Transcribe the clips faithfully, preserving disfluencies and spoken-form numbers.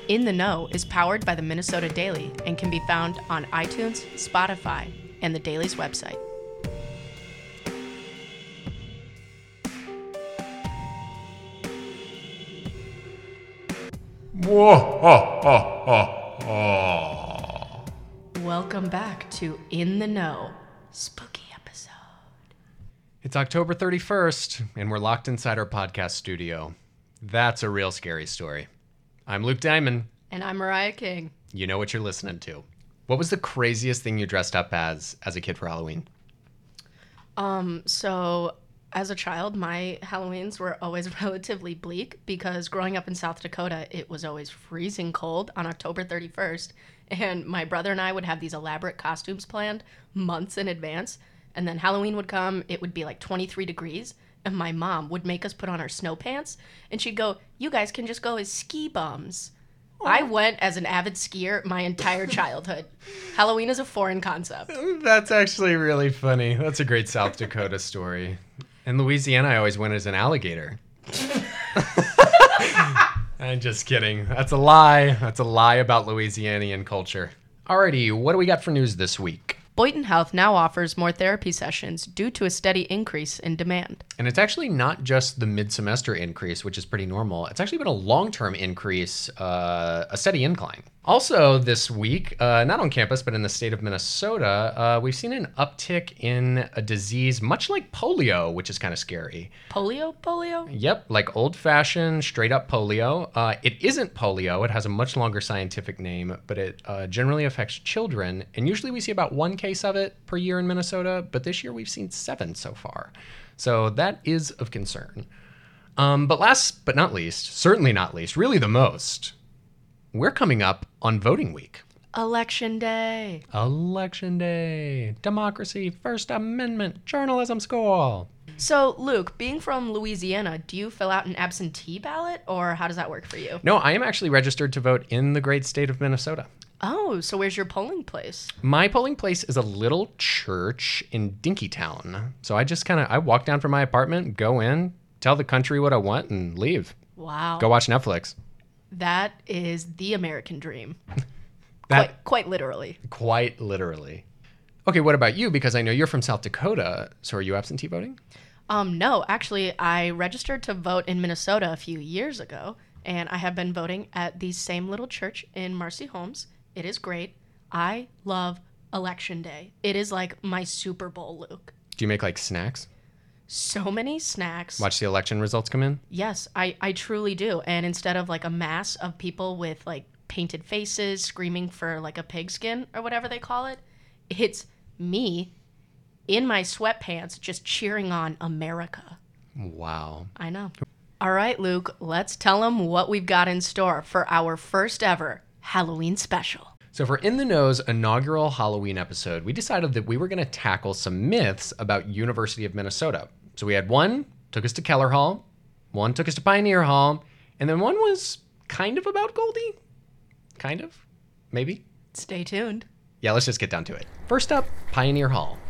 In the Know is powered by the Minnesota Daily and can be found on iTunes, Spotify, and the Daily's website. Welcome back to In the Know, spooky episode. It's October thirty-first, and we're locked inside our podcast studio. That's a real scary story. I'm Luke Diamond. And I'm Mariah King. You know what you're listening to. What was the craziest thing you dressed up as as a kid for Halloween? Um, so as a child, my Halloweens were always relatively bleak because growing up in South Dakota, it was always freezing cold on October thirty-first. And my brother and I would have these elaborate costumes planned months in advance. And then Halloween would come, it would be like twenty-three degrees. And my mom would make us put on our snow pants. And she'd go, you guys can just go as ski bums. Aww. I went as an avid skier my entire childhood. Halloween is a foreign concept. That's actually really funny. That's a great South Dakota story. In Louisiana, I always went as an alligator. I'm just kidding. That's a lie. That's a lie about Louisianian culture. Alrighty, what do we got for news this week? Boynton Health now offers more therapy sessions due to a steady increase in demand. And it's actually not just the mid-semester increase, which is pretty normal. It's actually been a long-term increase, uh, a steady incline. Also this week, uh, not on campus, but in the state of Minnesota, uh, we've seen an uptick in a disease much like polio, which is kind of scary. Polio? Polio? Yep, like old-fashioned, straight-up polio. Uh, it isn't polio. It has a much longer scientific name, but it uh, generally affects children. And usually we see about one case of it per year in Minnesota, but this year we've seen seven so far. So that is of concern. Um, but last but not least, certainly not least, really the most, we're coming up on voting week. Election day. Election day. Democracy, First Amendment, journalism school. So, Luke, being from Louisiana, do you fill out an absentee ballot, or how does that work for you? No, I am actually registered to vote in the great state of Minnesota. Oh, so where's your polling place? My polling place is a little church in Dinkytown. So I just kind of, I walk down from my apartment, go in, tell the country what I want, and leave. Wow. Go watch Netflix. That is the American dream. that, quite, quite literally. Quite literally. Okay, what about you? Because I know you're from South Dakota. So are you absentee voting? Um, no, actually, I registered to vote in Minnesota a few years ago, and I have been voting at the same little church in Marcy Holmes. It is great. I love Election Day. It is like my Super Bowl, Luke. Do you make like snacks? So many snacks. Watch the election results come in? Yes, I, I truly do. And instead of like a mass of people with like painted faces screaming for like a pigskin or whatever they call it, it's me in my sweatpants just cheering on America. Wow. I know. All right, Luke, let's tell them what we've got in store for our first ever Halloween special. So for In the Know's inaugural Halloween episode, we decided that we were going to tackle some myths about University of Minnesota. So we had one, took us to Keller Hall, one took us to Pioneer Hall, and then one was kind of about Goldie. Kind of? Maybe? Stay tuned. Yeah, let's just get down to it. First up, Pioneer Hall.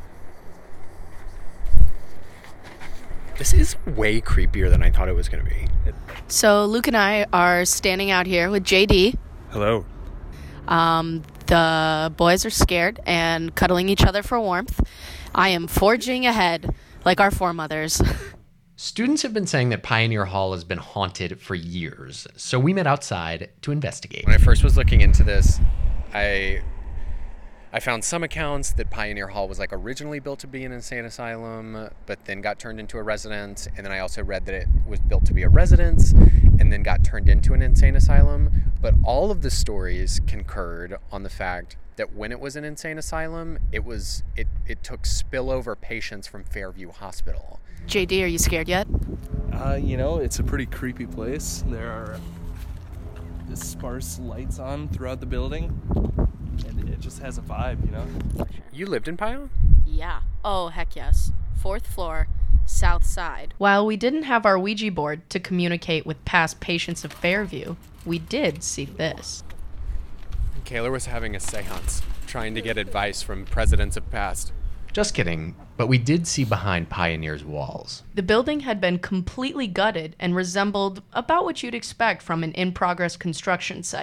This is way creepier than I thought it was going to be. So Luke and I are standing out here with J D. Hello. Um, the boys are scared and cuddling each other for warmth. I am forging ahead like our foremothers. Students have been saying that Pioneer Hall has been haunted for years, so we met outside to investigate. When I first was looking into this, I I found some accounts that Pioneer Hall was like originally built to be an insane asylum, but then got turned into a residence. And then I also read that it was built to be a residence and then got turned into an insane asylum. But all of the stories concurred on the fact that when it was an insane asylum, it was it, it took spillover patients from Fairview Hospital. J D, are you scared yet? Uh, you know, it's a pretty creepy place. There are sparse lights on throughout the building, and it just has a vibe, you know? You lived in Pio? Yeah. Oh, heck yes. Fourth floor, south side. While we didn't have our Ouija board to communicate with past patients of Fairview, we did see this. Kayla was having a seance, trying to get advice from presidents of past. Just kidding, but we did see behind Pioneer's walls. The building had been completely gutted and resembled about what you'd expect from an in-progress construction site.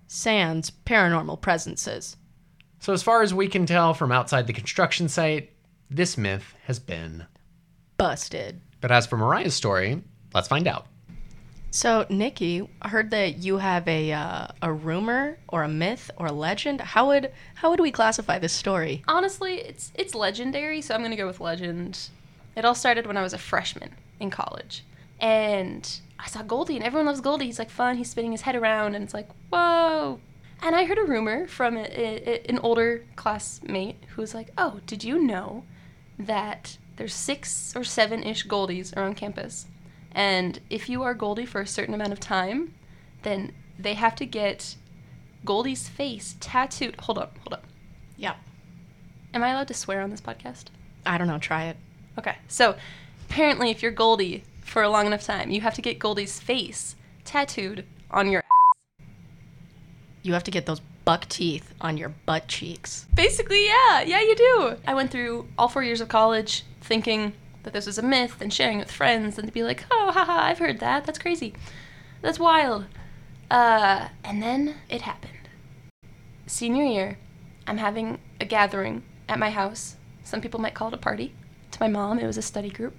sans paranormal presences. So as far as we can tell from outside the construction site, this myth has been busted. But as for Mariah's story, let's find out. So, Nikki, I heard that you have a uh, a rumor or a myth or a legend. How would how would we classify this story? Honestly, it's it's legendary, so I'm going to go with legend. It all started when I was a freshman in college. And I saw Goldie, and everyone loves Goldie. He's like fun, he's spinning his head around, and it's like, whoa. And I heard a rumor from a, a, an older classmate who was like, oh, did you know that there's six or seven-ish Goldies around campus? And if you are Goldie for a certain amount of time, then they have to get Goldie's face tattooed. Hold up, hold up. Yeah. Am I allowed to swear on this podcast? I don't know. Try it. Okay. So apparently if you're Goldie for a long enough time, you have to get Goldie's face tattooed on your ass. You have to get those buck teeth on your butt cheeks. Basically, yeah. Yeah, you do. I went through all four years of college thinking that this was a myth and sharing it with friends and to be like, oh, haha, I've heard that. That's crazy. That's wild. Uh, and then it happened. Senior year, I'm having a gathering at my house. Some people might call it a party. To my mom, it was a study group.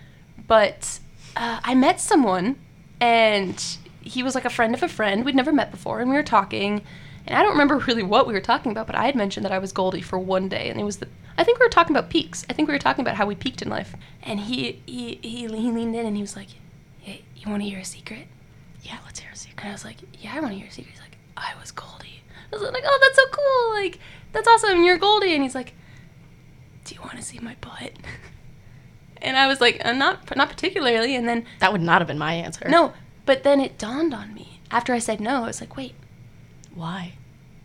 But uh, I met someone, and he was like a friend of a friend. We'd never met before, and we were talking. And I don't remember really what we were talking about, but I had mentioned that I was Goldie for one day, and it was the I think we were talking about peaks. I think we were talking about how we peaked in life. And he he he, he leaned in and he was like, hey, you want to hear a secret? Yeah, let's hear a secret. And I was like, yeah, I want to hear a secret. He's like, I was Goldie. I was like, oh, that's so cool. Like, that's awesome. You're Goldie. And he's like, do you want to see my butt? And I was like, uh, not not particularly. And then that would not have been my answer. No, but then it dawned on me. After I said no, I was like, wait. Why?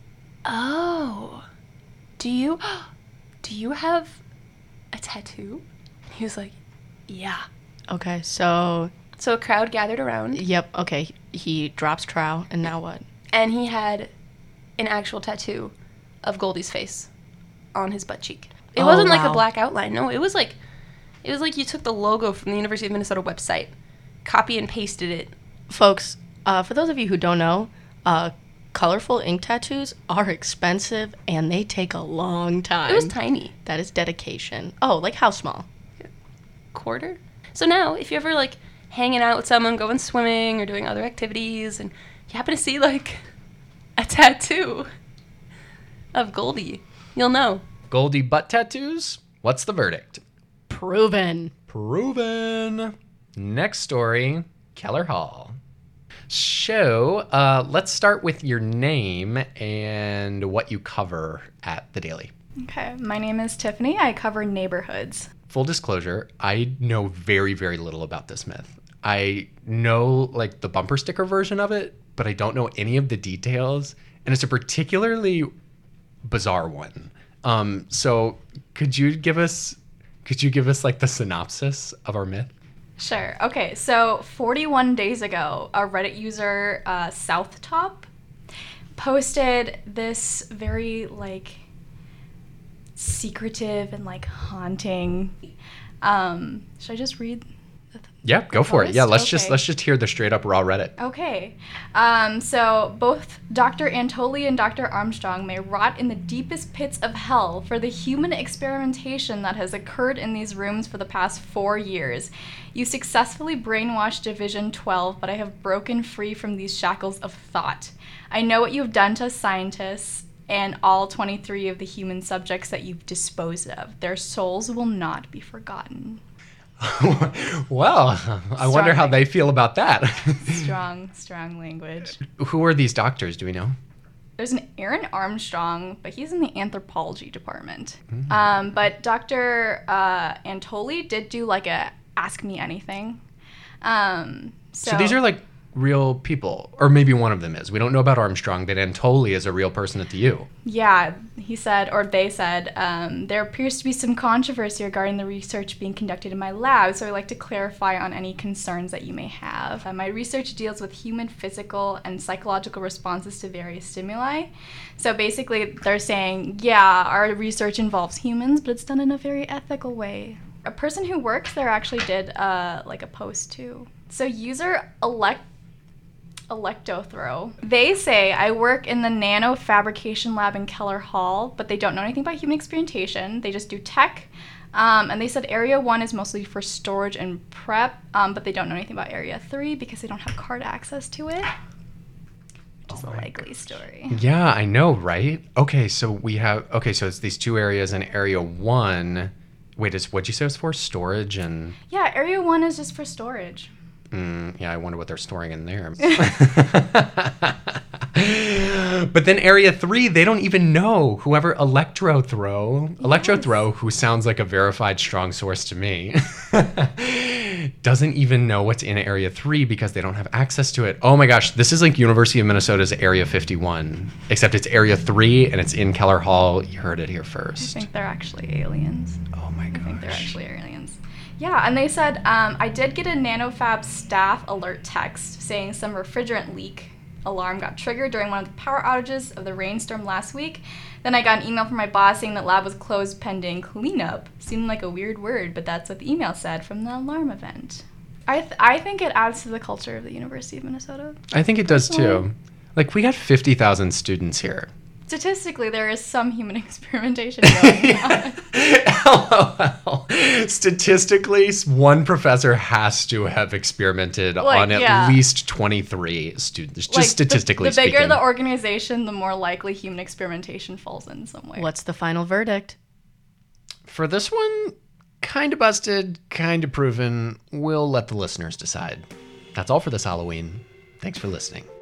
Oh, do you... do you have a tattoo? He was like, yeah. Okay, so... So a crowd gathered around. Yep, okay. He drops trowel, and now what? And he had an actual tattoo of Goldie's face on his butt cheek. It oh, wasn't like wow. a black outline. No, it was like... It was like you took the logo from the University of Minnesota website, copy and pasted it. Folks, uh, for those of you who don't know, uh... colorful ink tattoos are expensive and they take a long time. It was tiny. That is dedication. Oh, like how small? Quarter. So now, if you're ever like hanging out with someone, going swimming or doing other activities, and you happen to see like a tattoo of Goldie, you'll know. Goldie butt tattoos? What's the verdict? Proven. Proven. Next story, Keller Hall. So, uh, let's start with your name and what you cover at The Daily. Okay, my name is Tiffany. I cover neighborhoods. Full disclosure, I know very, very little about this myth. I know, like, the bumper sticker version of it, but I don't know any of the details, and it's a particularly bizarre one. Um, so, could you give us, could you give us, like, the synopsis of our myth? Sure. Okay, so forty-one days ago, a Reddit user, uh, Southtop, posted this very, like, secretive and, like, haunting... Um, should I just read the Yeah, go for it. Yeah, let's okay. just let's just hear the straight up raw Reddit. Okay. Um, so both Doctor Antoli and Doctor Armstrong may rot in the deepest pits of hell for the human experimentation that has occurred in these rooms for the past four years. You successfully brainwashed Division twelve, but I have broken free from these shackles of thought. I know what you've done to us scientists and all twenty-three of the human subjects that you've disposed of. Their souls will not be forgotten. Well, I wonder how they feel about that. strong, strong language. Who are these doctors? Do we know? There's an Aaron Armstrong, but he's in the anthropology department. Mm-hmm. Um, but Doctor Uh, Antoli did do like a Ask Me Anything. Um, so, so these are like real people, or maybe one of them is. We don't know about Armstrong, but Antoli is a real person at the U. Yeah, he said, or they said, um, there appears to be some controversy regarding the research being conducted in my lab, so I'd like to clarify on any concerns that you may have. Uh, my research deals with human physical and psychological responses to various stimuli. So basically, they're saying, yeah, our research involves humans, but it's done in a very ethical way. A person who works there actually did uh, like a post too. So user elect Electrothrow. They say I work in the nano fabrication lab in Keller Hall, but they don't know anything about human experimentation. They just do tech. Um, and they said Area one is mostly for storage and prep, um, but they don't know anything about Area three because they don't have card access to it. Which is Oh a my likely story. Yeah, I know, right? Okay, so we have, okay, so it's these two areas in Area one. Wait, is what'd you say it was for? Storage and... Yeah, Area one is just for storage. Mm, yeah, I wonder what they're storing in there. But then Area three, they don't even know. Whoever Electrothrow, Electrothrow, who sounds like a verified strong source to me, doesn't even know what's in Area three because they don't have access to it. Oh my gosh, this is like University of Minnesota's Area fifty-one, except it's Area three and it's in Keller Hall. You heard it here I first. think they're actually aliens. Oh my gosh. I think they're actually aliens. Yeah, and they said, um, I did get a NanoFab staff alert text saying some refrigerant leak alarm got triggered during one of the power outages of the rainstorm last week. Then I got an email from my boss saying that lab was closed pending cleanup. Seemed like a weird word, but that's what the email said from the alarm event. I th- I think it adds to the culture of the University of Minnesota. I think it does too. Like, we got fifty thousand students here. Statistically, there is some human experimentation going on. LOL. Statistically, one professor has to have experimented Like, on at yeah. least twenty-three students, just Like, the- statistically the, bigger speaking. the organization, the more likely human experimentation falls in some way. What's the final verdict? For this one, kind of busted, kind of proven. We'll let the listeners decide. That's all for this Halloween. Thanks for listening.